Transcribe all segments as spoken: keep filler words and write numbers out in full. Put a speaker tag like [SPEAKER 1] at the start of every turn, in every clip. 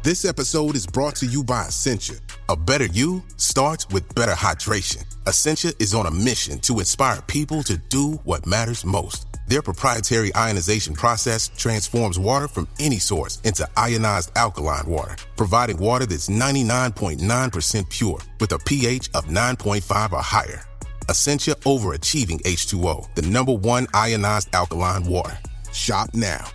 [SPEAKER 1] This episode is brought to you by Essentia. A better you starts with better hydration. Essentia is on a mission to inspire people to do what matters most. Their proprietary ionization process transforms water from any source into ionized alkaline water, providing water that's ninety-nine point nine percent pure with a pH of nine point five or higher. Essentia Overachieving H two O, the number one ionized alkaline water. Shop now.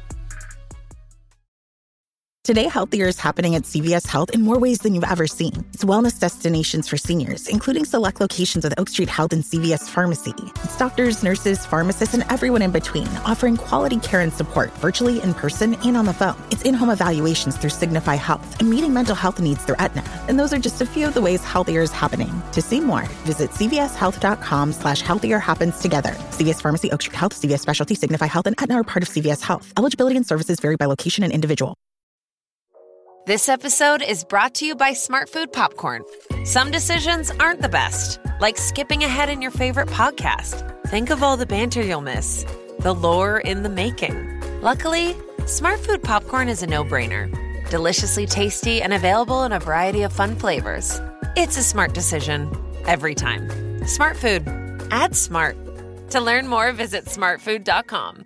[SPEAKER 2] Today, healthier is happening at C V S Health in more ways than you've ever seen. It's wellness destinations for seniors, including select locations with Oak Street Health and C V S Pharmacy. It's doctors, nurses, pharmacists, and everyone in between, offering quality care and support virtually, in person, and on the phone. It's in-home evaluations through Signify Health and meeting mental health needs through Aetna. And those are just a few of the ways healthier is happening. To see more, visit cvshealth.com slash healthier happens together. C V S Pharmacy, Oak Street Health, C V S Specialty, Signify Health, and Aetna are part of C V S Health. Eligibility and services vary by location and individual.
[SPEAKER 3] This episode is brought to you by Smart Food Popcorn. Some decisions aren't the best, like skipping ahead in your favorite podcast. Think of all the banter you'll miss, the lore in the making. Luckily, Smart Food Popcorn is a no-brainer. Deliciously tasty and available in a variety of fun flavors. It's a smart decision every time. Smart Food. Add smart. To learn more, visit smart food dot com.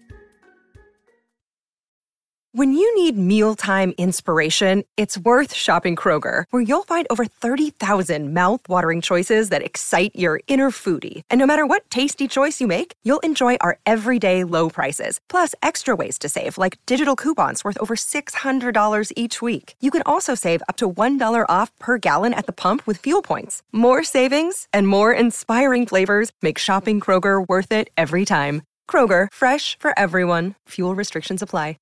[SPEAKER 4] When you need mealtime inspiration, it's worth shopping Kroger, where you'll find over thirty thousand mouth-watering choices that excite your inner foodie. And no matter what tasty choice you make, you'll enjoy our everyday low prices, plus extra ways to save, like digital coupons worth over six hundred dollars each week. You can also save up to one dollar off per gallon at the pump with fuel points. More savings and more inspiring flavors make shopping Kroger worth it every time. Kroger, fresh for everyone. Fuel restrictions apply.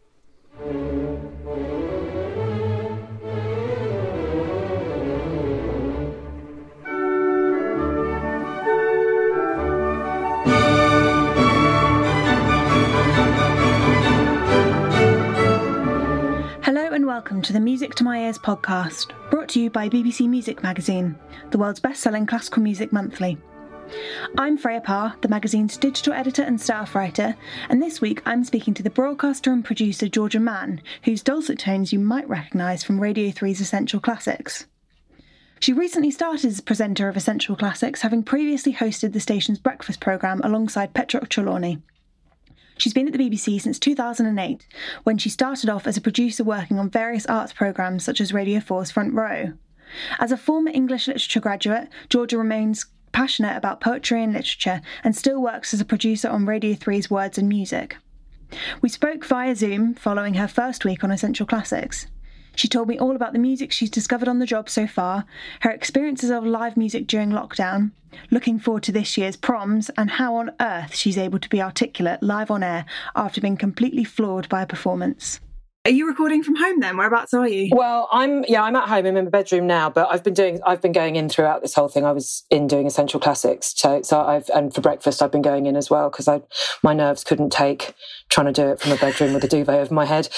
[SPEAKER 5] Hello and welcome to the Music to My Ears podcast, brought to you by B B C Music Magazine, the world's best-selling classical music monthly. I'm Freya Parr, the magazine's digital editor and staff writer, and this week I'm speaking to the broadcaster and producer Georgia Mann, whose dulcet tones you might recognise from Radio three's Essential Classics. She recently started as presenter of Essential Classics, having previously hosted the station's breakfast programme alongside Petra Trelawney. She's been at the B B C since two thousand eight, when she started off as a producer working on various arts programmes such as Radio four's Front Row. As a former English literature graduate, Georgia remains passionate about poetry and literature and still works as a producer on Radio three's Words and Music. We spoke via Zoom following her first week on Essential Classics. She told me all about the music she's discovered on the job so far, her experiences of live music during lockdown, looking forward to this year's proms, and how on earth she's able to be articulate live on air after being completely floored by a performance. Are you recording from home then? Whereabouts are you?
[SPEAKER 6] Well, I'm yeah, I'm at home. I'm in my bedroom now, but I've been doing I've been going in throughout this whole thing. I was in doing Essential Classics, so, so I've and for breakfast I've been going in as well because I my nerves couldn't take trying to do it from a bedroom with a duvet over my head.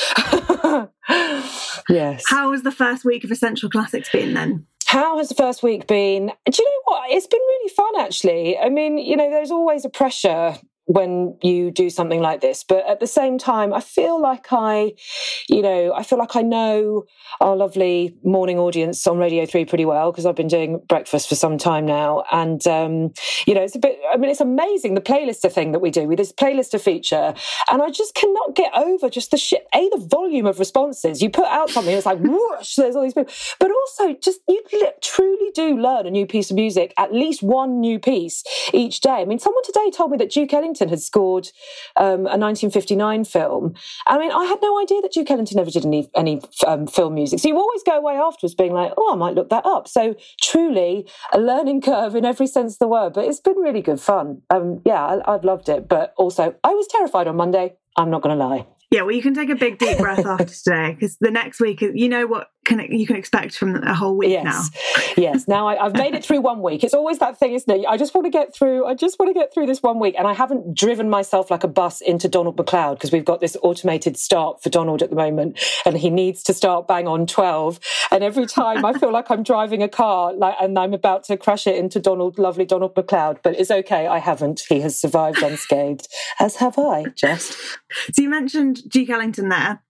[SPEAKER 6] Yes.
[SPEAKER 5] How has the first week of Essential Classics been then?
[SPEAKER 6] How has the first week been? Do you know what? It's been really fun, actually. I mean, you know, there's always a pressure when you do something like this, but at the same time, I feel like I, you know, I feel like I know our lovely morning audience on Radio three pretty well because I've been doing breakfast for some time now. And, um, you know, it's a bit, I mean, it's amazing, the playlister thing that we do with this playlister feature. And I just cannot get over just the shit, A, the volume of responses. You put out something, it's like, whoosh, there's all these people. But also just, you truly do learn a new piece of music, at least one new piece each day. I mean, someone today told me that Duke Ellington had scored um, a nineteen fifty-nine film. I mean, I had no idea that Duke Ellington ever did any, any um, film music. So you always go away afterwards being like, oh, I might look that up. So truly a learning curve in every sense of the word, but it's been really good fun. Um, yeah, I, I've loved it. But also I was terrified on Monday. I'm not going to lie.
[SPEAKER 5] Yeah, well, you can take a big deep breath after today because the next week, you know what can you can expect from a whole week
[SPEAKER 6] yes.
[SPEAKER 5] now.
[SPEAKER 6] Yes, now I, I've made it through one week. It's always that thing, isn't it? I just want to get through. I just want to get through this one week, and I haven't driven myself like a bus into Donald McLeod because we've got this automated start for Donald at the moment, and he needs to start bang on twelve. And every time I feel like I'm driving a car, like, and I'm about to crash it into Donald, lovely Donald McLeod, but it's okay. I haven't. He has survived unscathed, as have I. Just
[SPEAKER 5] so you mentioned Duke Ellington there.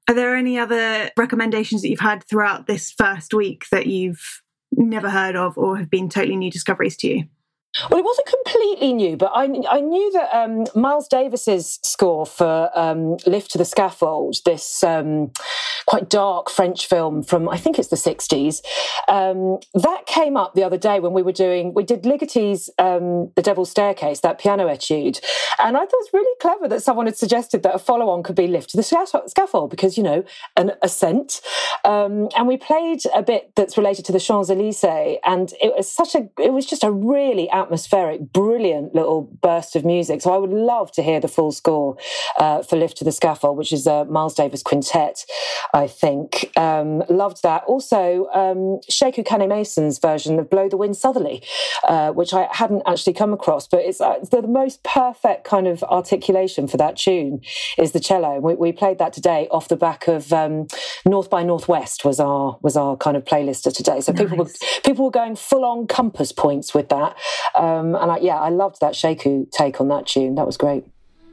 [SPEAKER 5] Are there any other recommendations that you've had throughout this first week that you've never heard of or have been totally new discoveries to you?
[SPEAKER 6] Well, it wasn't completely new, but I, I knew that um, Miles Davis's score for um, Lift to the Scaffold, this um, quite dark French film from, I think it's the sixties, um, that came up the other day when we were doing, we did Ligoti's um, The Devil's Staircase, that piano etude. And I thought it was really clever that someone had suggested that a follow-on could be Lift to the Scaffold because, you know, an ascent. Um, and we played a bit that's related to the Champs-Élysées, and it was such a, it was just a really atmospheric, brilliant little burst of music. So I would love to hear the full score uh, for Lift to the Scaffold, which is a Miles Davis quintet, I think. Um, loved that. Also, um, Sheku Kane-Mason's version of Blow the Wind Southerly, uh, which I hadn't actually come across, but it's, uh, it's the most perfect kind of articulation for that tune is the cello. We, we played that today off the back of um, North by Northwest was our was our kind of playlister today. So nice. people were people were going full on compass points with that. Um, and I, yeah, I loved that Sheku take on that tune. That was great.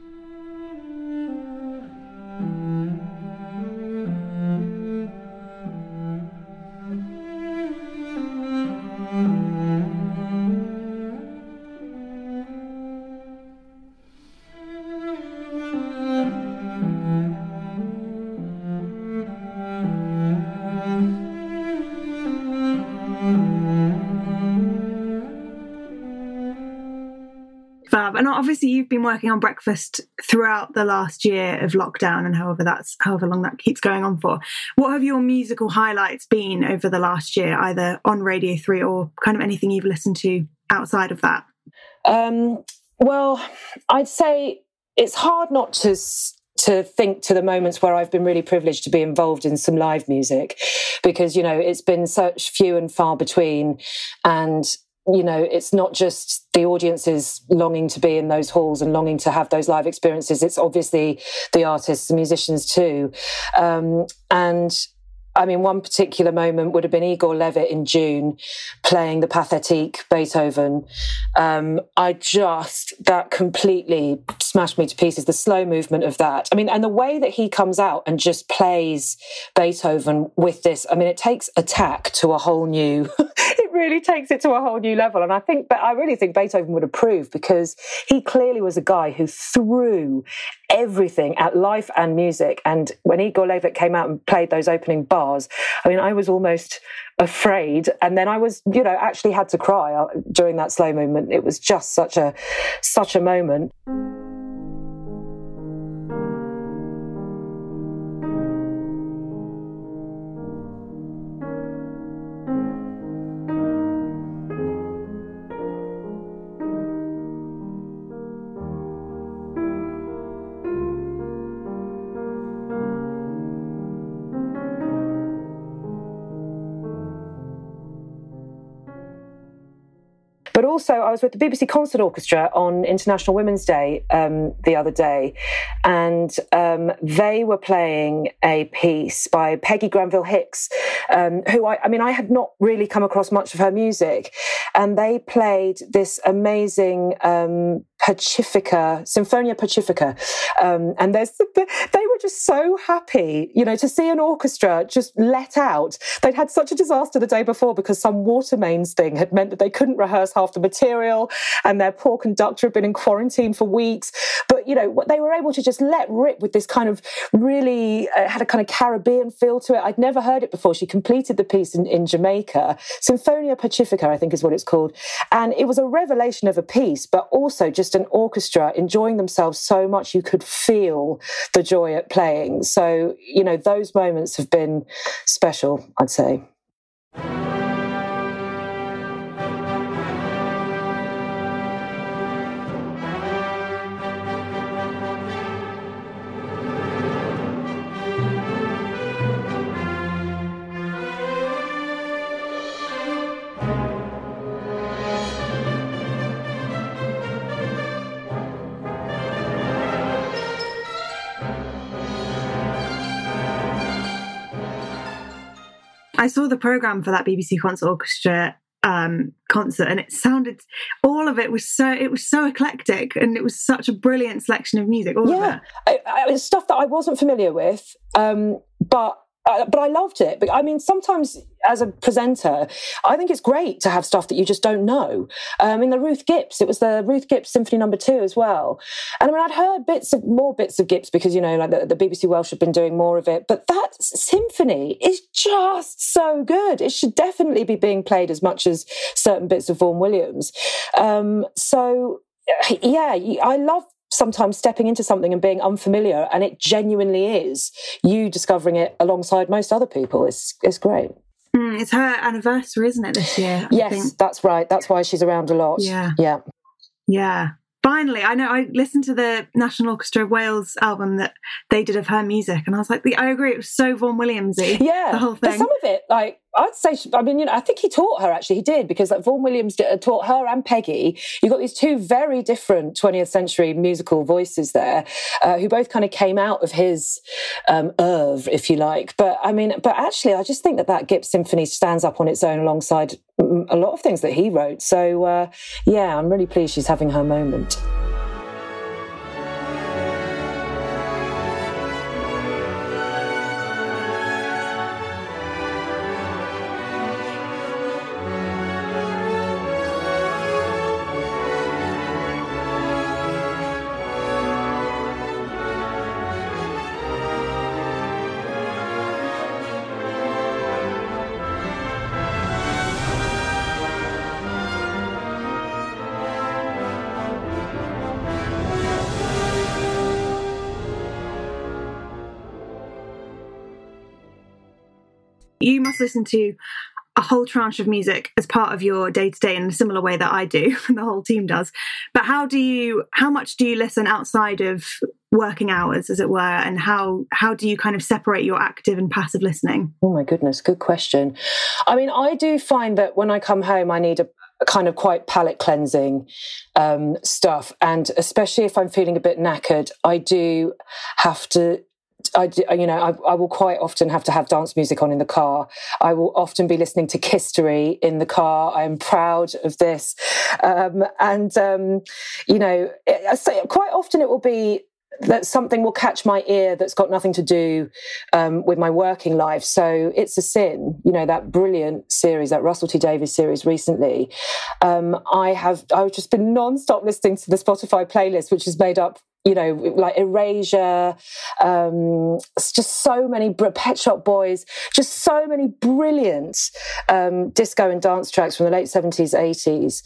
[SPEAKER 5] Fab. And obviously you've been working on Breakfast throughout the last year of lockdown and however that's however long that keeps going on for. What have your musical highlights been over the last year, either on Radio three or kind of anything you've listened to outside of that?
[SPEAKER 6] Um, well, I'd say it's hard not to to think to the moments where I've been really privileged to be involved in some live music because, you know, it's been such few and far between, and you know, it's not just the audiences longing to be in those halls and longing to have those live experiences. It's obviously the artists and musicians too. Um, and I mean, one particular moment would have been Igor Levit in June playing the Pathétique Beethoven. Um, I just, that completely smashed me to pieces, the slow movement of that. I mean, and the way that he comes out and just plays Beethoven with this, I mean, it takes attack to a whole new, it really takes it to a whole new level. And I think, but I really think Beethoven would approve because he clearly was a guy who threw everything at life and music. And when Igor Levit came out and played those opening bars, I mean, I was almost afraid. And then I was, you know, actually had to cry during that slow movement. It was just such a, such a moment. But also, I was with the B B C Concert Orchestra on International Women's Day um, the other day, and um, they were playing a piece by Peggy Granville Hicks, um, who I, I mean, I had not really come across much of her music, and they played this amazing um, Pacifica, Symphonia Pacifica, um, and there's they were just so happy, you know, to see an orchestra just let out. They'd had such a disaster the day before because some water mains thing had meant that they couldn't rehearse half the material, and their poor conductor had been in quarantine for weeks. But, you know, they were able to just let rip with this kind of really, uh, had a kind of Caribbean feel to it. I'd never heard it before. She completed the piece in, in Jamaica. Symphonia Pacifica, I think is what it's called. And it was a revelation of a piece, but also just an orchestra enjoying themselves so much you could feel the joy at playing. So, you know, those moments have been special, I'd say.
[SPEAKER 5] I saw the programme for that B B C Concert Orchestra um, concert, and it sounded, all of it was so, it was so eclectic, and it was such a brilliant selection of music, all
[SPEAKER 6] yeah.
[SPEAKER 5] of it.
[SPEAKER 6] I, I, it's stuff that I wasn't familiar with, um, but Uh, but I loved it. But I mean, sometimes as a presenter, I think it's great to have stuff that you just don't know. Um, I mean, the Ruth Gibbs, it was the Ruth Gibbs Symphony Number Two as well. And I mean, I'd heard bits of more bits of Gibbs because, you know, like the, the B B C Welsh have been doing more of it. But that symphony is just so good. It should definitely be being played as much as certain bits of Vaughan Williams. Um, so, yeah, I love sometimes stepping into something and being unfamiliar, and it genuinely is you discovering it alongside most other people. It's it's great.
[SPEAKER 5] Mm, it's her anniversary, isn't it, this year? I
[SPEAKER 6] yes,
[SPEAKER 5] think.
[SPEAKER 6] That's right. That's why she's around a lot.
[SPEAKER 5] Yeah.
[SPEAKER 6] Yeah.
[SPEAKER 5] Yeah. Finally, I know I listened to the National Orchestra of Wales album that they did of her music, and I was like, I agree, it was so Vaughan Williamsy.
[SPEAKER 6] Yeah,
[SPEAKER 5] the whole thing.
[SPEAKER 6] But some of it, like, I'd say, I mean, you know, I think he taught her, actually, he did, because like Vaughan Williams did, taught her and Peggy. You've got these two very different twentieth century musical voices there, uh, who both kind of came out of his um, oeuvre, if you like. But I mean, but actually, I just think that that Gibbs Symphony stands up on its own alongside a lot of things that he wrote. So, uh, yeah, I'm really pleased she's having her moment.
[SPEAKER 5] You must listen to a whole tranche of music as part of your day-to-day in a similar way that I do, and the whole team does. But how do you, how much do you listen outside of working hours, as it were, and how how do you kind of separate your active and passive listening?
[SPEAKER 6] Oh my goodness, good question. I mean, I do find that when I come home, I need a kind of quite palate cleansing um, stuff, and especially if I'm feeling a bit knackered, I do have to I, you know, I, I will quite often have to have dance music on in the car. I will often be listening to Kistery in the car. I am proud of this. Um, and, um, you know, I say quite often it will be that something will catch my ear that's got nothing to do um, with my working life. So It's a Sin, you know, that brilliant series, that Russell T Davies series recently. Um, I have, I've just been non-stop listening to the Spotify playlist, which is made up, you know, like Erasure, um, just so many, Pet Shop Boys, just so many brilliant um, disco and dance tracks from the late seventies, eighties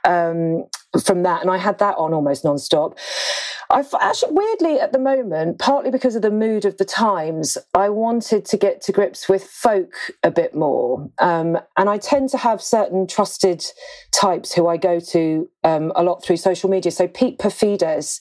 [SPEAKER 6] um, from that. And I had that on almost non-stop. I've actually, weirdly at the moment, partly because of the mood of the times, I wanted to get to grips with folk a bit more. Um, and I tend to have certain trusted types who I go to um, a lot through social media. So Pete Perfides,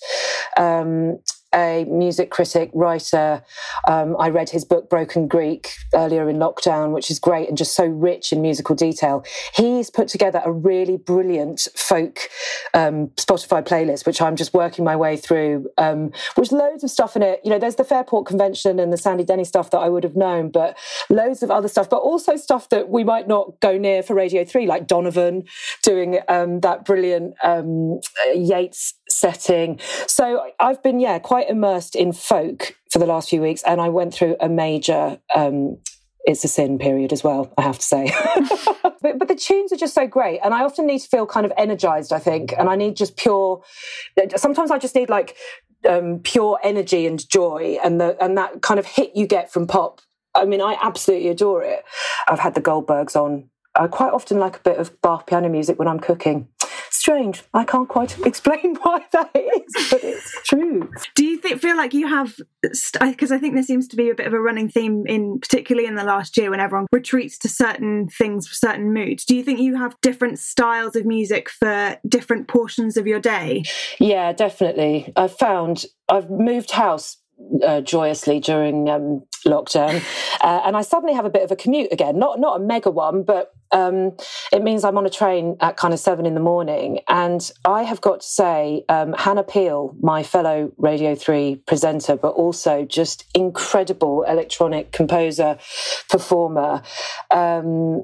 [SPEAKER 6] um, a music critic, writer. Um, I read his book, Broken Greek, earlier in lockdown, which is great and just so rich in musical detail. He's put together a really brilliant folk um, Spotify playlist, which I'm just working my way through, um, with loads of stuff in it. You know, there's the Fairport Convention and the Sandy Denny stuff that I would have known, but loads of other stuff, but also stuff that we might not go near for Radio three, like Donovan doing um, that brilliant um, Yeats setting. So I've been, yeah, quite immersed in folk for the last few weeks, and I went through a major um, It's a Sin period as well, I have to say. but, but the tunes are just so great, and I often need to feel kind of energized, I think, and I need just pure, sometimes I just need like um, pure energy and joy, and the and that kind of hit you get from pop. I mean, I absolutely adore it. I've had the Goldbergs on. I quite often like a bit of Bach piano music when I'm cooking. Strange. I can't quite explain why that is, but it's true.
[SPEAKER 5] Do you think, feel like you have, because I think there seems to be a bit of a running theme, in particularly in the last year when everyone retreats to certain things for certain moods. Do you think you have different styles of music for different portions of your day?
[SPEAKER 6] Yeah, definitely. I've found, I've moved house Uh, joyously during um, lockdown, uh, and I suddenly have a bit of a commute again. Not not a mega one, but um, it means I'm on a train at kind of seven in the morning. And I have got to say, um, Hannah Peel, my fellow Radio three presenter, but also just incredible electronic composer, performer. Um,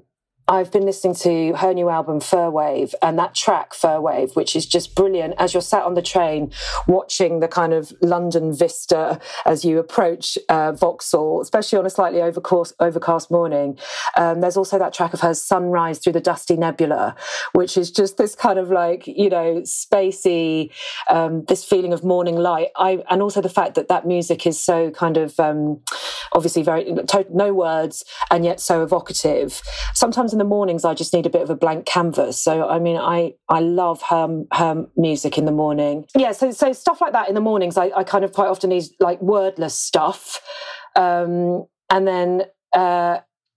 [SPEAKER 6] I've been listening to her new album Fur Wave, and that track Fur Wave, which is just brilliant as you're sat on the train watching the kind of London vista as you approach uh, Vauxhall, especially on a slightly overcast, overcast morning. Um, there's also that track of hers Sunrise Through the Dusty Nebula, which is just this kind of like, you know, spacey, um, this feeling of morning light. I, and also the fact that that music is so kind of um, obviously very, no words, and yet so evocative. Sometimes in the mornings I just need a bit of a blank canvas. So I mean, I I love her her music in the morning. Yeah, so so stuff like that in the mornings. I, I kind of quite often need like wordless stuff, um, and then uh,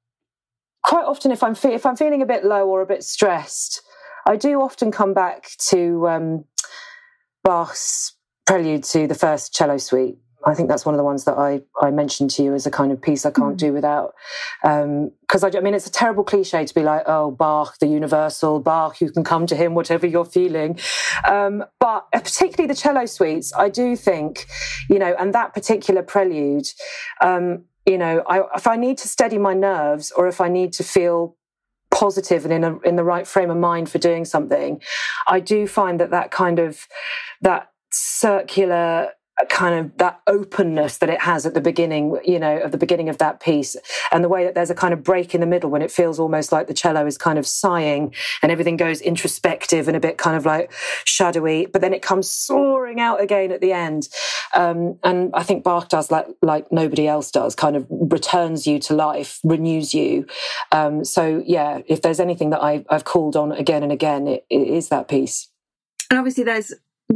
[SPEAKER 6] quite often if I'm fe- if I'm feeling a bit low or a bit stressed, I do often come back to um, Bach's Prelude to the First Cello Suite. I think that's one of the ones that I, I mentioned to you as a kind of piece I can't mm. do without. Because, um, I, I mean, it's a terrible cliche to be like, oh, Bach, the universal, Bach, you can come to him, whatever you're feeling. Um, but particularly the cello suites, I do think, you know, and that particular prelude, um, you know, I, if I need to steady my nerves or if I need to feel positive and in a, in the right frame of mind for doing something, I do find that that kind of, that circular kind of that openness that it has at the beginning, you know, at the beginning of that piece, and the way that there's a kind of break in the middle when it feels almost like the cello is kind of sighing and everything goes introspective and a bit kind of like shadowy, but then it comes soaring out again at the end. Um, and I think Bach does like, like nobody else does, kind of returns you to life, renews you. Um, so yeah, if there's anything that I, I've called on again and again, it, it is that piece.
[SPEAKER 5] And obviously there's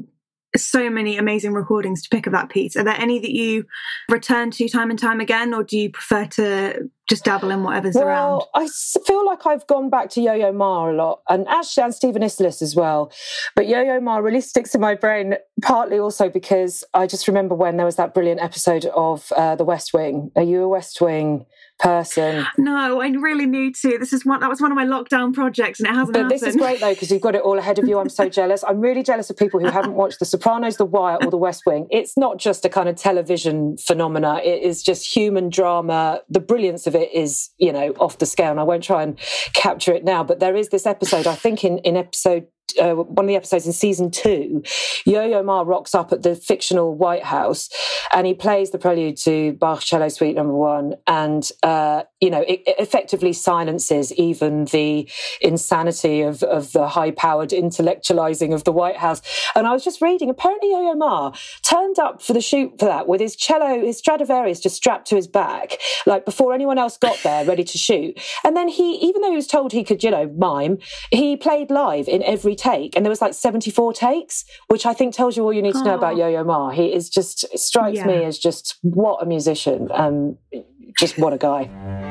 [SPEAKER 5] so many amazing recordings to pick of that piece. Are there any that you return to time and time again, or do you prefer to just dabble in whatever's
[SPEAKER 6] well,
[SPEAKER 5] around?
[SPEAKER 6] Well, I feel like I've gone back to Yo-Yo Ma a lot, and actually and Stephen Isserlis as well. But Yo-Yo Ma really sticks in my brain, partly also because I just remember when there was that brilliant episode of uh, The West Wing. Are you a West Wing person?
[SPEAKER 5] No, I really need to. This is one that was one of my lockdown projects, and it hasn't
[SPEAKER 6] but
[SPEAKER 5] happened.
[SPEAKER 6] This is great though, because you've got it all ahead of you. I'm so jealous. I'm really jealous of people who haven't watched The Sopranos, The Wire, or The West Wing. It's not just a kind of television phenomena. It is just human drama. The brilliance of it is, you know, off the scale, and I won't try and capture it now. But there is this episode, I think in, in episode Uh, one of the episodes in season two, Yo-Yo Ma rocks up at the fictional White House and he plays the prelude to Bach Cello Suite number one, and uh, you know, it, it effectively silences even the insanity of, of the high-powered intellectualizing of the White House. And I was just reading, apparently Yo-Yo Ma turned up for the shoot for that with his cello, his Stradivarius just strapped to his back, like before anyone else got there ready to shoot. And then he, even though he was told he could, you know, mime, he played live in every take, and there was like seventy-four takes, which I think tells you all you need to know oh. about Yo-Yo Ma. He is just, strikes yeah. me as just what a musician, um, just what a guy.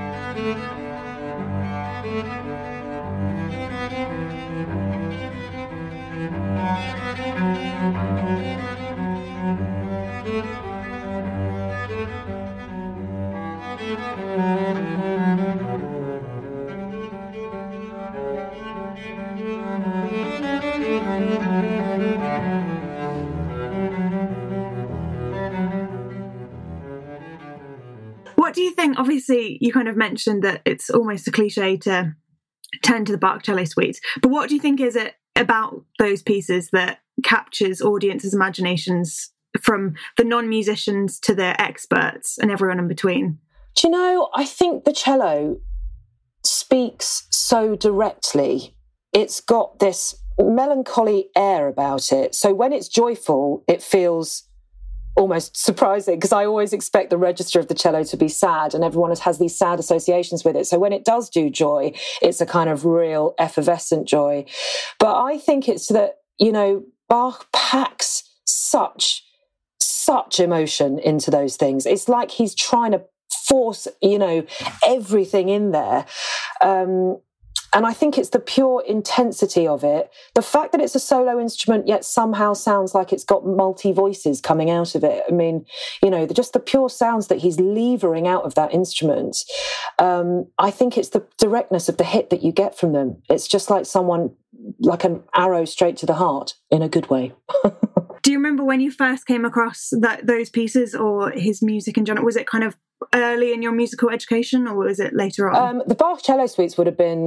[SPEAKER 5] What do you think? Obviously, you kind of mentioned that it's almost a cliche to turn to the Bach cello suites, but what do you think is it about those pieces that captures audiences' imaginations, from the non-musicians to the experts and everyone in between?
[SPEAKER 6] Do you know, I think the cello speaks so directly. It's got this melancholy air about it. So when it's joyful, it feels almost surprising, because I always expect the register of the cello to be sad, and everyone has these sad associations with it. So when it does do joy, it's a kind of real effervescent joy. But I think it's that, you know, Bach packs such, such emotion into those things. It's like he's trying to force, you know, everything in there. Um, And I think it's the pure intensity of it. The fact that it's a solo instrument, yet somehow sounds like it's got multi-voices coming out of it. I mean, you know, just the pure sounds that he's levering out of that instrument. Um, I think it's the directness of the hit that you get from them. It's just like someone, like an arrow straight to the heart, in a good way.
[SPEAKER 5] Do you remember when you first came across that those pieces, or his music in general? Was it kind of early in your musical education, or was it later on?
[SPEAKER 6] Um, the Bach cello suites would have been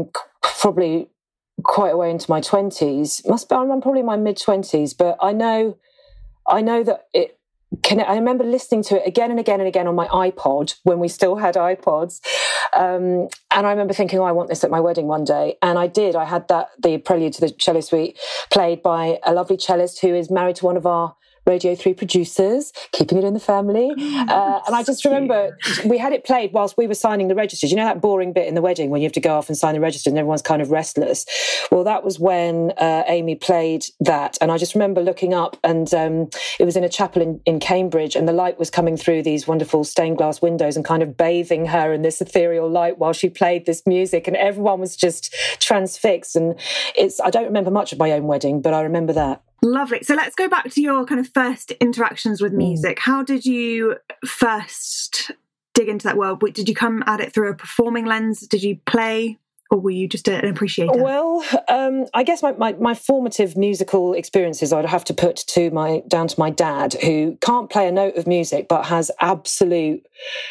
[SPEAKER 6] probably quite a way into my twenties. Must be, I'm probably in my mid twenties, but I know, I know that it. Can, I remember listening to it again and again and again on my iPod when we still had iPods. Um, and I remember thinking, oh, I want this at my wedding one day. And I did. I had that, the prelude to the cello suite, played by a lovely cellist who is married to one of our Radio three producers, keeping it in the family. Uh, and I just remember we had it played whilst we were signing the registers. You know that boring bit in the wedding when you have to go off and sign the register and everyone's kind of restless? Well, that was when uh, Amy played that. And I just remember looking up, and um, it was in a chapel in, in Cambridge, and the light was coming through these wonderful stained glass windows and kind of bathing her in this ethereal light while she played this music. And everyone was just transfixed. And it's, I don't remember much of my own wedding, but I remember that.
[SPEAKER 5] Lovely. So let's go back to your kind of first interactions with music. How did you first dig into that world? Did you come at it through a performing lens? Did you play, or were you just an appreciator?
[SPEAKER 6] Well, um, I guess my, my, my formative musical experiences I'd have to put to my down to my dad, who can't play a note of music but has absolute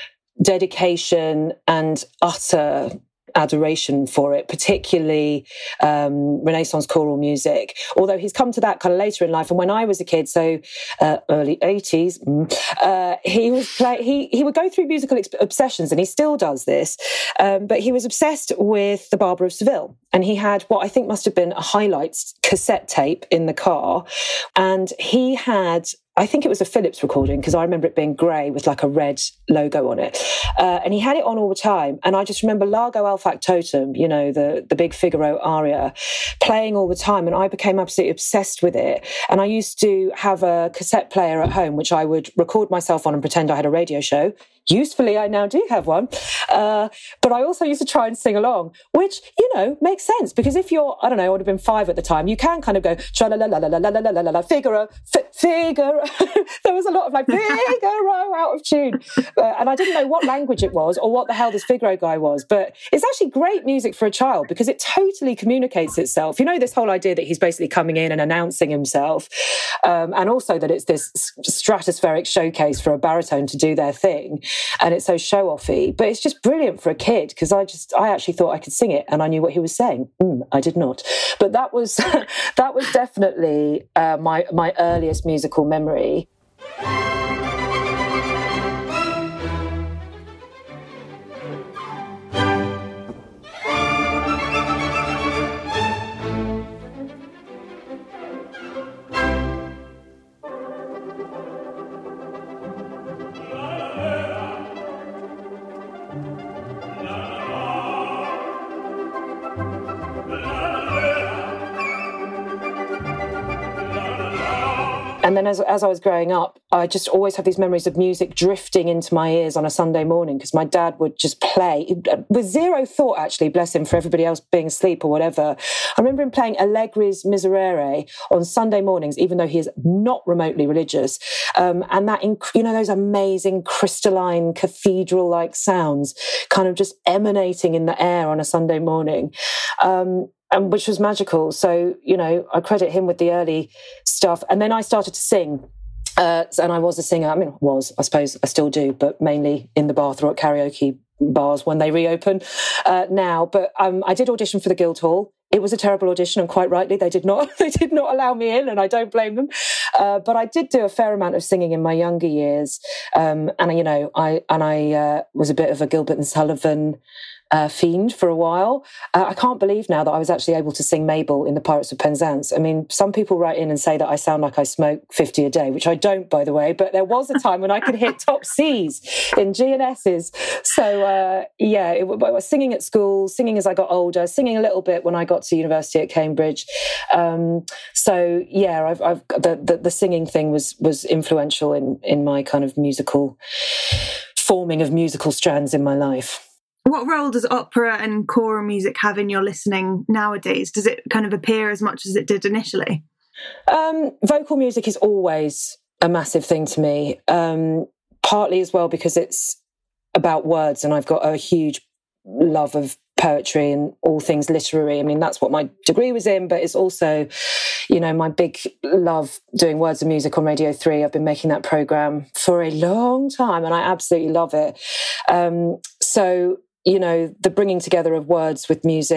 [SPEAKER 6] dedication and utter adoration for it, particularly um, Renaissance choral music, although he's come to that kind of later in life. And when I was a kid, so uh, early eighties, uh, he was play, he he would go through musical ex- obsessions, and he still does this, um, but he was obsessed with the Barber of Seville, and he had what I think must have been a highlights cassette tape in the car, and he had, I think it was a Philips recording, because I remember it being grey with like a red logo on it. Uh, and he had it on all the time. And I just remember Largo al Factotum, you know, the, the big Figaro aria, playing all the time. And I became absolutely obsessed with it. And I used to have a cassette player at home, which I would record myself on and pretend I had a radio show. Usefully, I now do have one. Uh, but I also used to try and sing along, which, you know, makes sense, because if you're, I don't know, I would have been five at the time, you can kind of go, tra-la-la-la-la-la-la-la-la-la, Figaro, Figaro. There was a lot of like, Figaro out of tune. Uh, and I didn't know what language it was or what the hell this Figaro guy was. But it's actually great music for a child because it totally communicates itself. You know, this whole idea that he's basically coming in and announcing himself. Um, and also that it's this stratospheric showcase for a baritone to do their thing. And it's so show-offy, but it's just brilliant for a kid, because I just, I actually thought I could sing it and I knew what he was saying. Mm, I did not. But that was, that was definitely uh, my, my earliest musical memory. And then as, as I was growing up, I just always had these memories of music drifting into my ears on a Sunday morning, because my dad would just play with zero thought, actually, bless him, for everybody else being asleep or whatever. I remember him playing Allegri's Miserere on Sunday mornings, even though he is not remotely religious. Um, and that, inc- you know, those amazing crystalline cathedral-like sounds kind of just emanating in the air on a Sunday morning. Um, And which was magical. So, you know, I credit him with the early stuff. And then I started to sing. Uh, and I was a singer. I mean, I was, I suppose I still do, but mainly in the bath or at karaoke bars when they reopen uh, now. But um, I did audition for the Guildhall. It was a terrible audition, and quite rightly, they did not they did not allow me in, and I don't blame them. Uh, but I did do a fair amount of singing in my younger years. Um, and, you know, I and I uh, was a bit of a Gilbert and Sullivan Uh, fiend for a while. Uh, I can't believe now that I was actually able to sing Mabel in The Pirates of Penzance. I mean, some people write in and say that I sound like I smoke fifty a day, which I don't, by the way, but there was a time when I could hit top C's in G and S's. So, uh, yeah, it, I was singing at school, singing as I got older, singing a little bit when I got to university at Cambridge. Um, so, yeah, I've, I've the, the, the singing thing was was influential in, in my kind of musical, forming of musical strands in my life.
[SPEAKER 5] What role does opera and choral music have in your listening nowadays? Does it kind of appear as much as it did initially?
[SPEAKER 6] Um, vocal music is always a massive thing to me, um, partly as well because it's about words, and I've got a huge love of poetry and all things literary. I mean, that's what my degree was in, but it's also, you know, my big love doing Words and Music on Radio three. I've been making that programme for a long time, and I absolutely love it. Um, so... you know, the bringing together of words with music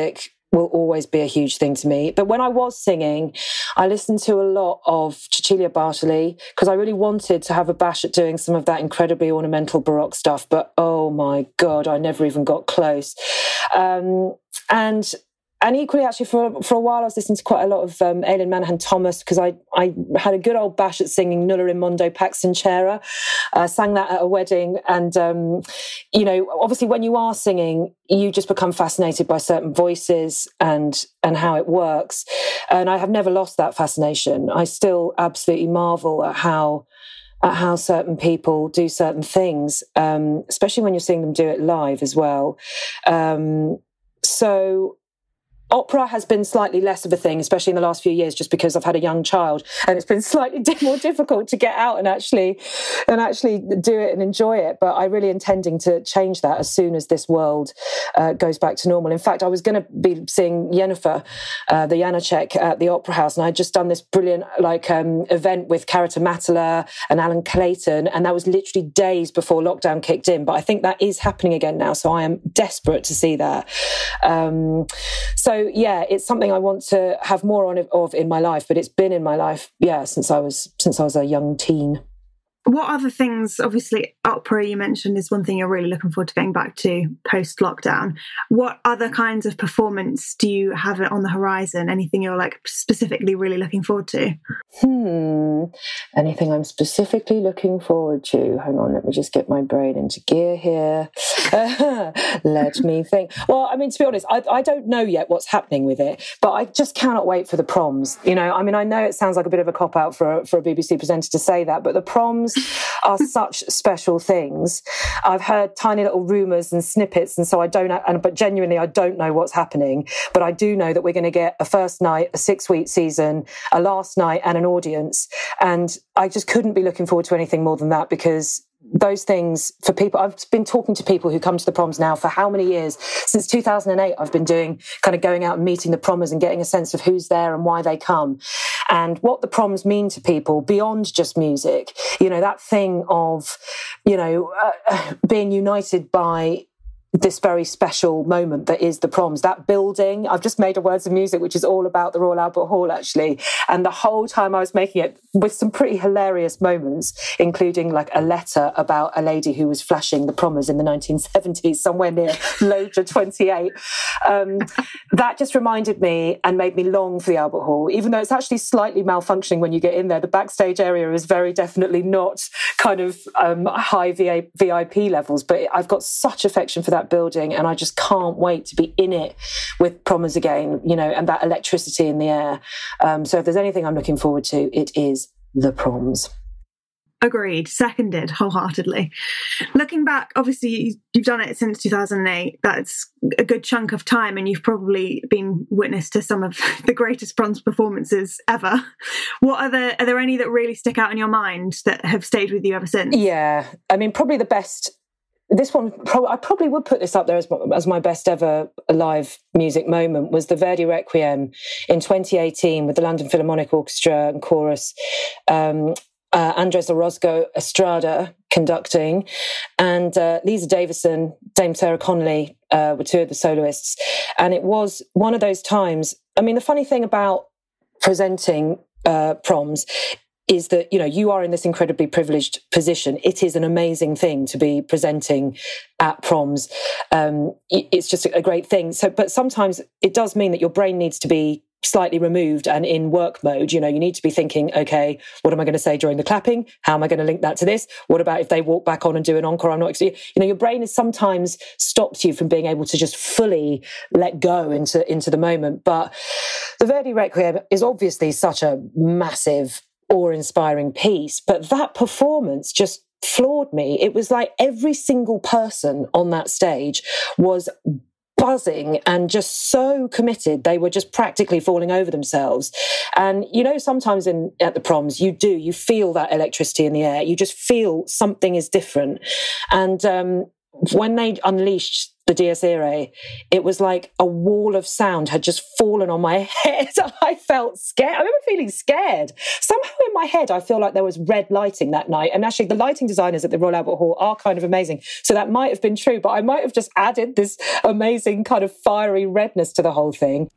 [SPEAKER 6] will always be a huge thing to me. But when I was singing, I listened to a lot of Cecilia Bartoli because I really wanted to have a bash at doing some of that incredibly ornamental Baroque stuff. But oh my God, I never even got close. Um, and And equally, actually, for for a while, I was listening to quite a lot of um, Aileen Manahan Thomas because I, I had a good old bash at singing Nulla in Mondo Pax Sincera. I uh, sang that at a wedding. And, um, you know, obviously when you are singing, you just become fascinated by certain voices and and how it works. And I have never lost that fascination. I still absolutely marvel at how at how certain people do certain things, um, especially when you're seeing them do it live as well. Um, so... Opera has been slightly less of a thing, especially in the last few years, just because I've had a young child, and it's been slightly more difficult to get out and actually and actually do it and enjoy it. But I'm really intending to change that as soon as this world uh, goes back to normal. In fact, I was going to be seeing Yennefer, uh, the Janacek, at the Opera House, and I'd just done this brilliant like um, event with Carita Mattala and Alan Clayton, and that was literally days before lockdown kicked in. But I think that is happening again now, so I am desperate to see that. Um, so. Yeah, it's something I want to have more on of in my life, but it's been in my life, yeah, since I was since I was a young teen.
[SPEAKER 5] What other things, obviously opera you mentioned is one thing you're really looking forward to going back to post-lockdown. What other kinds of performance do you have on the horizon? Anything you're like specifically really looking forward to?
[SPEAKER 6] Hmm, anything I'm specifically looking forward to? Hang on, let me just get my brain into gear here. Let me think. Well, I mean, to be honest, I, I don't know yet what's happening with it, but I just cannot wait for the proms. You know, I mean, I know it sounds like a bit of a cop-out for, for a B B C presenter to say that, but the proms are such special things. I've heard tiny little rumours and snippets, and so I don't, and, but genuinely I don't know what's happening, but I do know that we're going to get a first night, a six-week season, a last night and an audience, and I just couldn't be looking forward to anything more than that, because those things for people, I've been talking to people who come to the proms now for how many years? Since two thousand eight, I've been doing kind of going out and meeting the promers and getting a sense of who's there and why they come and what the proms mean to people beyond just music. You know, that thing of, you know, uh, being united by this very special moment that is the proms, that building. I've just made a Words of Music, which is all about the Royal Albert Hall, actually. And the whole time I was making it with some pretty hilarious moments, including like a letter about a lady who was flashing the promers in the nineteen seventies, somewhere near Lodra twenty-eight. Um, that just reminded me and made me long for the Albert Hall, even though it's actually slightly malfunctioning when you get in there. The backstage area is very definitely not kind of um, high V I P levels, but I've got such affection for that building, and I just can't wait to be in it with promers again, you know, and that electricity in the air. Um, so if there's anything I'm looking forward to, it is the proms.
[SPEAKER 5] Agreed, seconded wholeheartedly. Looking back, obviously you've done it since two thousand eight. That's a good chunk of time, and you've probably been witness to some of the greatest proms performances ever. What are there, are there any that really stick out in your mind that have stayed with you ever since?
[SPEAKER 6] Yeah, I mean, probably the best. This one, I probably would put this up there as my, as my best ever live music moment, was the Verdi Requiem in twenty eighteen with the London Philharmonic Orchestra and Chorus, um, uh, Andres Orozco Estrada conducting, and uh, Lisa Davison, Dame Sarah Connolly uh, were two of the soloists. And it was one of those times, I mean, the funny thing about presenting uh, proms is that, you know, you are in this incredibly privileged position. It is an amazing thing to be presenting at proms. Um, it's just a great thing. So, but sometimes it does mean that your brain needs to be slightly removed and in work mode. You know, you need to be thinking, okay, what am I going to say during the clapping? How am I going to link that to this? What about if they walk back on and do an encore? I'm not, you know, your brain is sometimes stops you from being able to just fully let go into, into the moment. But the Verdi Requiem is obviously such a massive, awe-inspiring piece, but that performance just floored me. It was like every single person on that stage was buzzing and just so committed. They were just practically falling over themselves. And, you know, sometimes in at the proms, you do, you feel that electricity in the air. You just feel something is different. And um, when they unleashed the Dies Irae, it was like a wall of sound had just fallen on my head. I felt scared. I remember feeling scared. Somehow in my head, I feel like there was red lighting that night. And actually, the lighting designers at the Royal Albert Hall are kind of amazing. So that might have been true, but I might have just added this amazing kind of fiery redness to the whole thing.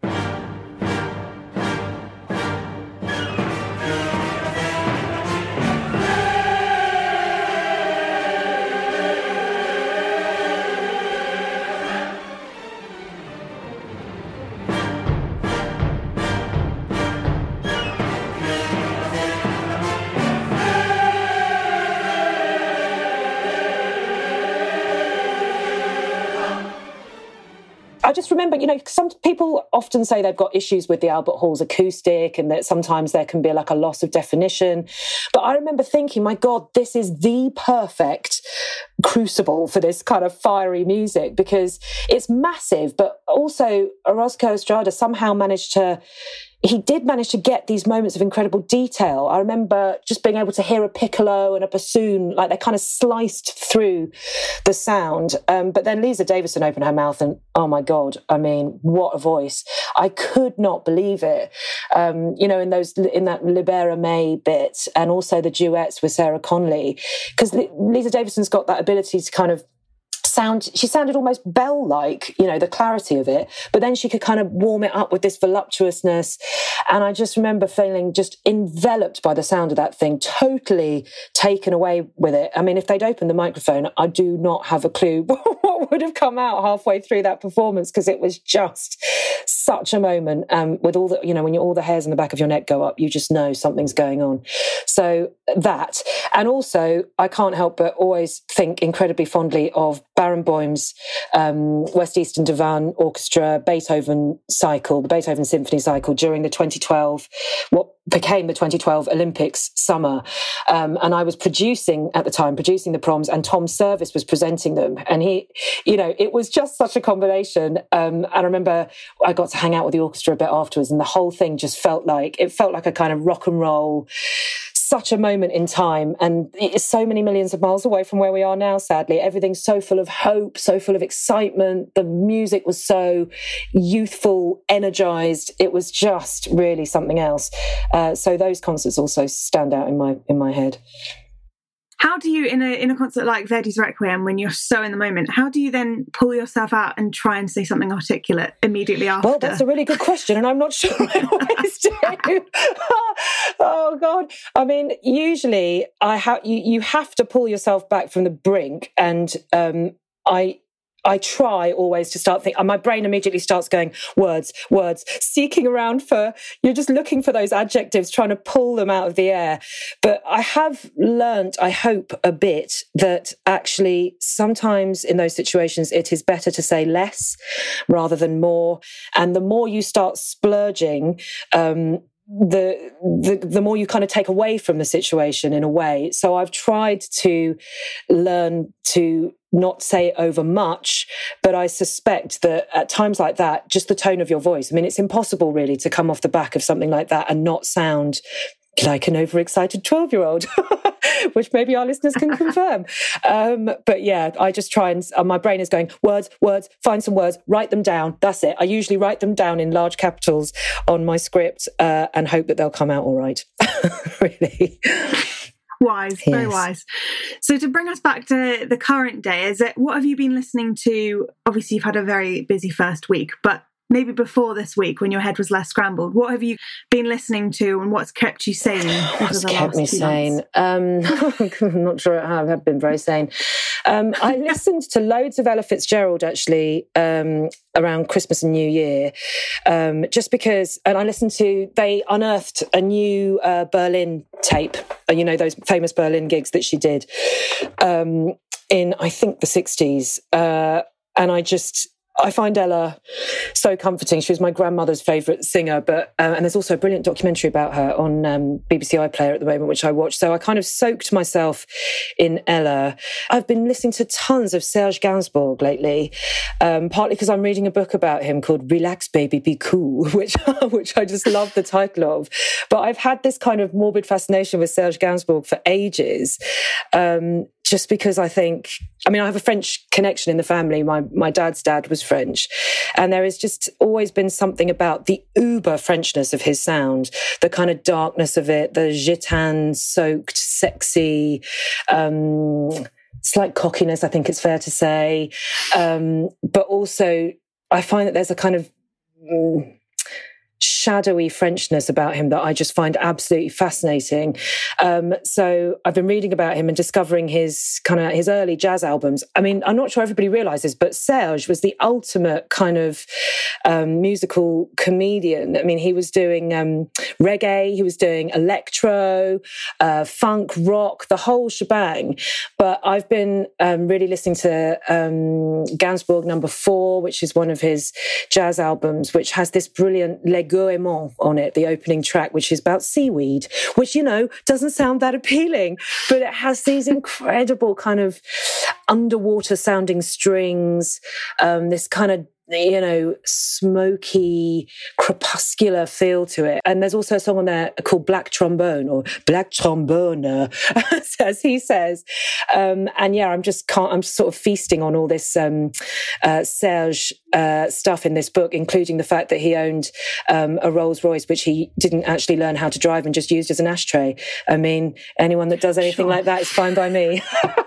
[SPEAKER 6] I just remember, you know, some people often say they've got issues with the Albert Hall's acoustic and that sometimes there can be like a loss of definition. But I remember thinking, my God, this is the perfect crucible for this kind of fiery music because it's massive, but also Orozco Estrada somehow managed to he did manage to get these moments of incredible detail. I remember just being able to hear a piccolo and a bassoon, like they kind of sliced through the sound. Um, but then Lisa Davison opened her mouth and, oh my God, I mean, what a voice. I could not believe it. Um, you know, in those, in that Libera May bit and also the duets with Sarah Connolly, because Lisa Davison's got that ability to kind of sound, she sounded almost Bell-like, you know, the clarity of it, but then she could kind of warm it up with this voluptuousness. And I just remember feeling just enveloped by the sound of that thing, totally taken away with it. I mean, if they'd opened the microphone, I do not have a clue what would have come out halfway through that performance, because it was just such a moment. Um, with all the, you know, when you, all the hairs on the back of your neck go up, you just know something's going on. So that, and also I can't help but always think incredibly fondly of Barenboim's um, West Eastern Divan Orchestra Beethoven cycle, the Beethoven Symphony cycle during the twenty twelve, what became the twenty twelve Olympics summer. Um, and I was producing at the time, producing the proms, and Tom Service was presenting them. And he, you know, it was just such a combination. Um, and I remember I got to hang out with the orchestra a bit afterwards, and the whole thing just felt like, it felt like a kind of rock and roll, such a moment in time. And it's so many millions of miles away from where we are now, sadly. Everything's so full of hope, so full of excitement. The music was so youthful, energized. It was just really something else. Uh, so those concerts also stand out in my in my head.
[SPEAKER 5] How do you, in a in a concert like Verdi's Requiem, when you're so in the moment, how do you then pull yourself out and try and say something articulate immediately after?
[SPEAKER 6] Well, that's a really good question, and I'm not sure I always do. Oh God! I mean, usually I have you. You have to pull yourself back from the brink, and um, I. I try always to start thinking, my brain immediately starts going, words, words, seeking around for, you're just looking for those adjectives, trying to pull them out of the air. But I have learned, I hope, a bit that actually sometimes in those situations, it is better to say less rather than more. And the more you start splurging, um, the, the the more you kind of take away from the situation in a way. So I've tried to learn to not say over much, but I suspect that at times like that, just the tone of your voice, I mean, it's impossible really to come off the back of something like that and not sound like an overexcited twelve-year-old, which maybe our listeners can confirm. Um, but yeah, I just try and, uh, my brain is going, words, words, find some words, write them down. That's it. I usually write them down in large capitals on my script uh, and hope that they'll come out all right. Really.
[SPEAKER 5] Wise, yes. Very wise. So to bring us back to the current day, is it, what have you been listening to? Obviously, you've had a very busy first week, but maybe before this week when your head was less scrambled, what have you been listening to and what's kept you sane?
[SPEAKER 6] What's kept me sane? Um, I'm not sure I have been very sane. Um, I listened to loads of Ella Fitzgerald actually um, around Christmas and New Year, um, just because, and I listened to, they unearthed a new uh, Berlin tape, you know, those famous Berlin gigs that she did um, in, I think, the sixties. Uh, and I just, I find Ella so comforting. She was my grandmother's favourite singer, but uh, and there's also a brilliant documentary about her on um, B B C iPlayer at the moment, which I watch. So I kind of soaked myself in Ella. I've been listening to tons of Serge Gainsbourg lately, um, partly because I'm reading a book about him called Relax Baby, Be Cool, which, which I just love the title of. But I've had this kind of morbid fascination with Serge Gainsbourg for ages. Um, just because I think, I mean, I have a French connection in the family. My my dad's dad was French. And there has just always been something about the uber Frenchness of his sound, the kind of darkness of it, the gitane-soaked, sexy, um, slight cockiness, I think it's fair to say. Um, but also, I find that there's a kind of Mm, shadowy Frenchness about him that I just find absolutely fascinating. Um, so I've been reading about him and discovering his kind of his early jazz albums. I mean, I'm not sure everybody realizes, but Serge was the ultimate kind of um, musical comedian. I mean, he was doing um, reggae, he was doing electro, uh, funk, rock, the whole shebang. But I've been um, really listening to um, Gainsbourg Number Four, which is one of his jazz albums, which has this brilliant Les Goémons on it, the opening track, which is about seaweed, which, you know, doesn't sound that appealing, but it has these incredible kind of underwater sounding strings, um, this kind of, you know, smoky, crepuscular feel to it. And there's also a song on there called Black Trombone, or Black Trombone, as he says. Um, and yeah, I'm just can't, I'm sort of feasting on all this um, uh, Serge uh, stuff in this book, including the fact that he owned um, a Rolls Royce, which he didn't actually learn how to drive and just used as an ashtray. I mean, anyone that does anything sure. like that is fine by me.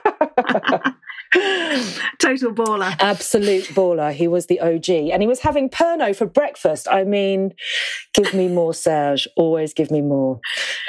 [SPEAKER 5] Total baller.
[SPEAKER 6] Absolute baller. He was the O G. And he was having Pernod for breakfast. I mean, give me more, Serge. Always give me more.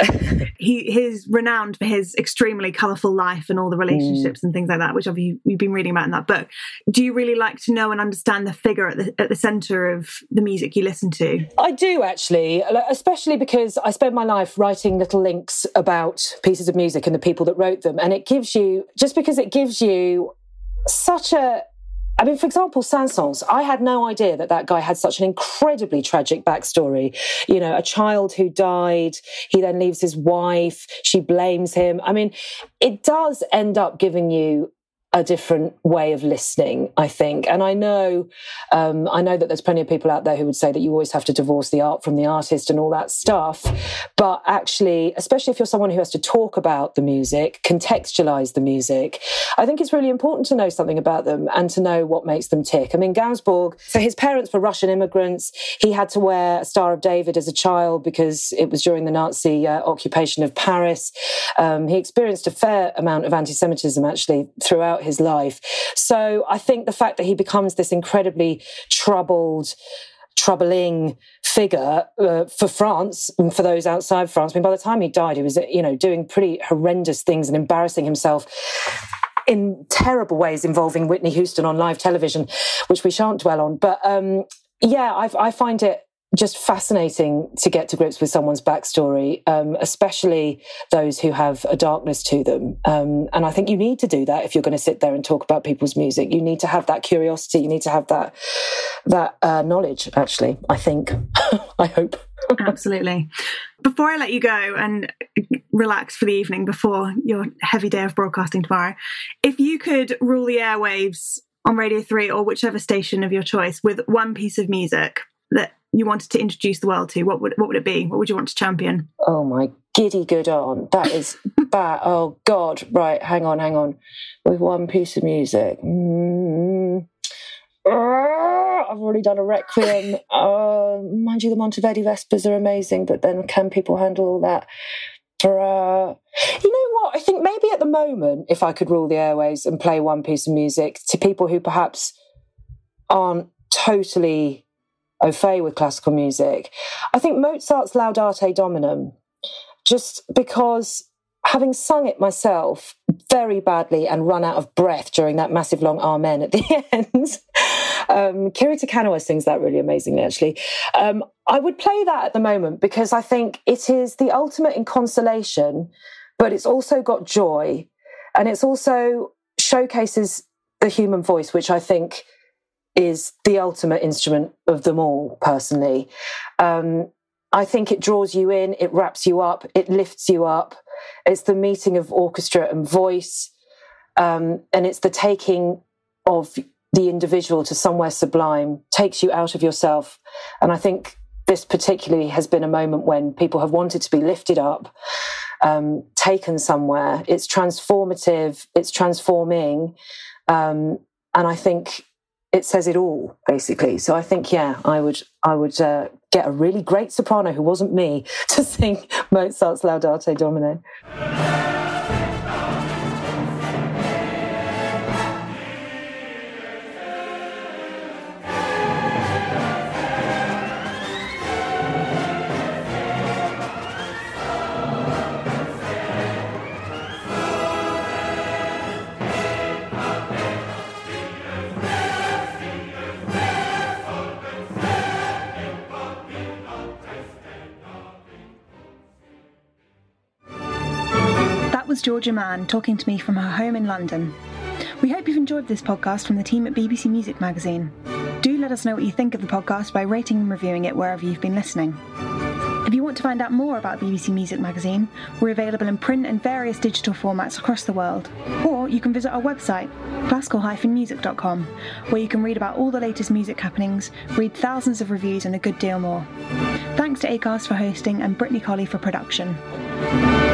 [SPEAKER 5] he He's renowned for his extremely colourful life and all the relationships mm. and things like that, which obviously you've been reading about in that book. Do you really like to know and understand the figure at the, at the centre of the music you listen to?
[SPEAKER 6] I do, actually, especially because I spend my life writing little links about pieces of music and the people that wrote them. And it gives you, just because it gives you such a, I mean, for example, Saint-Saëns, I had no idea that that guy had such an incredibly tragic backstory. You know, a child who died, he then leaves his wife, she blames him. I mean, it does end up giving you a different way of listening, I think. And I know, um, I know that there's plenty of people out there who would say that you always have to divorce the art from the artist and all that stuff. But actually, especially if you're someone who has to talk about the music, contextualize the music, I think it's really important to know something about them and to know what makes them tick. I mean, Gainsbourg, so his parents were Russian immigrants. He had to wear a Star of David as a child because it was during the Nazi uh, occupation of Paris. Um, he experienced a fair amount of anti-Semitism, actually, throughout his life. So I think the fact that he becomes this incredibly troubled, troubling figure uh, for France and for those outside France. I mean, by the time he died, he was, you know, doing pretty horrendous things and embarrassing himself in terrible ways involving Whitney Houston on live television, which we shan't dwell on. But um, yeah, I, I find it just fascinating to get to grips with someone's backstory, um, especially those who have a darkness to them. Um, and I think you need to do that if you're going to sit there and talk about people's music. You need to have that curiosity. You need to have that that uh, knowledge, actually, I think. I hope.
[SPEAKER 5] Absolutely. Before I let you go and relax for the evening before your heavy day of broadcasting tomorrow, if you could rule the airwaves on Radio three or whichever station of your choice with one piece of music that you wanted to introduce the world to, what would what would it be? What would you want to champion?
[SPEAKER 6] Oh my giddy good on. That is bad. Oh God. Right, hang on, hang on. With one piece of music. Mm. I've already done a Requiem. Uh, mind you, the Monteverdi Vespers are amazing, but then can people handle all that? Uh, you know what? I think maybe at the moment, if I could rule the airwaves and play one piece of music to people who perhaps aren't totally au fait with classical music, I think Mozart's Laudate Dominum, just because having sung it myself very badly and run out of breath during that massive long amen at the end, um, Kirita Kanawa sings that really amazingly, actually. Um, I would play that at the moment because I think it is the ultimate in consolation, but it's also got joy, and it's also showcases the human voice, which I think is the ultimate instrument of them all, personally. Um, I think it draws you in, it wraps you up, it lifts you up. It's the meeting of orchestra and voice, um, and it's the taking of the individual to somewhere sublime, takes you out of yourself. And I think this particularly has been a moment when people have wanted to be lifted up, um, taken somewhere. It's transformative, it's transforming, um, and I think it says it all, basically. So I think, yeah, I would I would uh, get a really great soprano who wasn't me to sing Mozart's Laudate Domine.
[SPEAKER 5] Was Georgia Mann talking to me from her home in London. We hope you've enjoyed this podcast from the team at B B C Music Magazine. Do let us know what you think of the podcast by rating and reviewing it wherever you've been listening. If you want to find out more about B B C Music Magazine, we're available in print and various digital formats across the world. Or you can visit our website, classical dash music dot com, where you can read about all the latest music happenings, read thousands of reviews and a good deal more. Thanks to Acast for hosting and Brittany Colley for production.